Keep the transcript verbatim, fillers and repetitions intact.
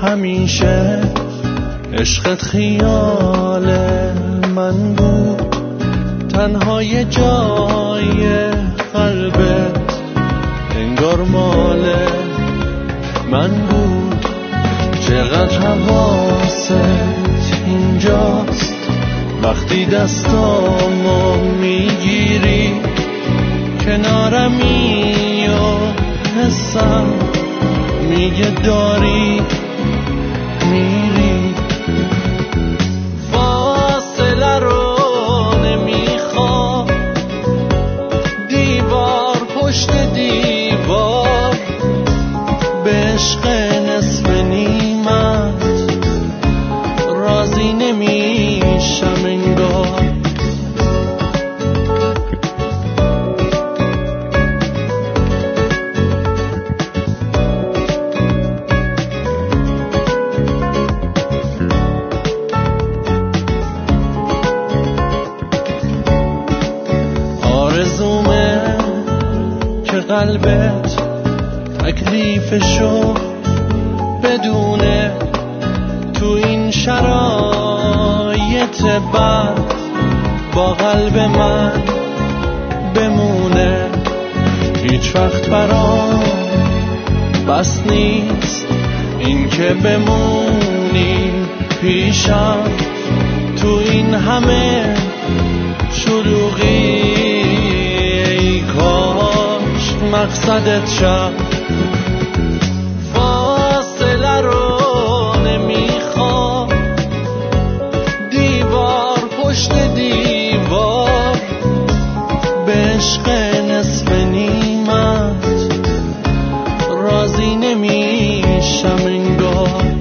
همیشه عشقت خیال من بود، تنها یه جای قلبت انگار مال من بود. چقدر حواست اینجاست وقتی دستامو میگیری، کنارمی و حسم میگه داری میری. فاصله رو نمیخوام، دیوار پشت دیوار، به عشق نصف نیمت راضی نمیشم انگار. آرزومه که قلبت تکلیفشو بدونه، تو این شرایط بد با قلب من بمونه. هیچ وقت برام بس نیست این که بمونی پیشم، تو این همه شلوغی ای کاش مقصدت شد. فاصله رو نمیخوام، دیوار پشت دیوار، به عشق نصف نیمت راضی نمیشم انگار.